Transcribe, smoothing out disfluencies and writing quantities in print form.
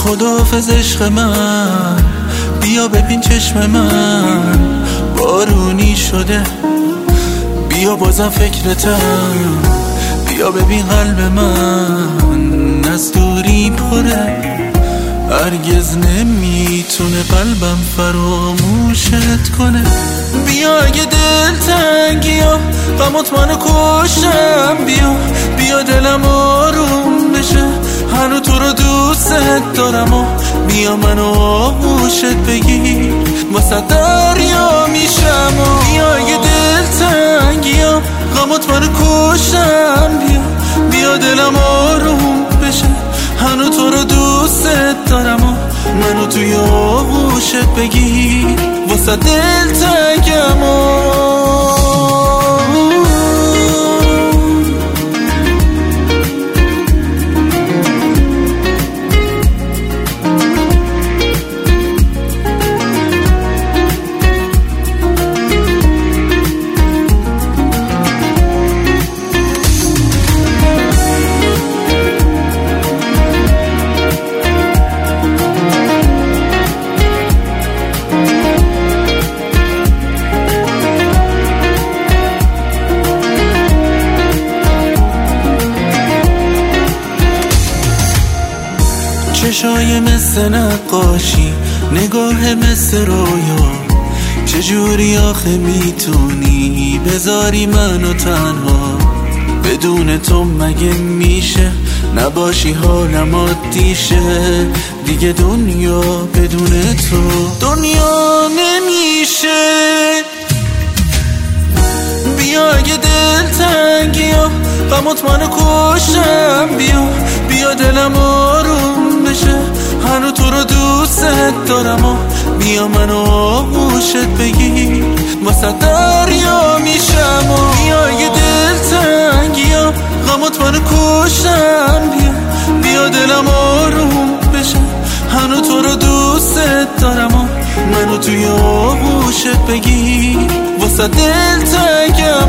خداحافظ عشق من، بیا ببین چشم من بارونی شده، بیا بازم فکرتم، بیا ببین قلب من از دوری پره، هرگز نمیتونه قلبم فراموشت کنه. بیا اگه دل تنگی ها غمات منو کشتم، بیا دلم آروم بشه، هنو تو رو دوست دارم و بیا منو آغوشت بگیر، واسه دریا میشم و بیا اگه دل تنگی ها غمات منو کشتم، بیا دلم آروم بشه، هنو تو رو دوست دارم و منو توی آغوشت بگیر، واسه دل تنگم و چشای مثل نقاشی، نگاه مثل رویا، چجوری آخه میتونی بذاری منو تنها؟ بدون تو مگه میشه نباشی حالم عادیشه؟ دیگه دنیا بدون تو دنیا نمیشه. بیا اگه دل تنگی ها غمات منو کشتم، بیا دلم آروم بشه، هنو تو رو دوست دارم و بیا منو آغوشت بگیر، واسه دریا میشم و بیا اگه دل تنگی ها غمات منو کشتم، بیا دلم آروم بشه، هنو تو رو دوست دارم و منو توی آغوشت بگیر، واسه دل تنگم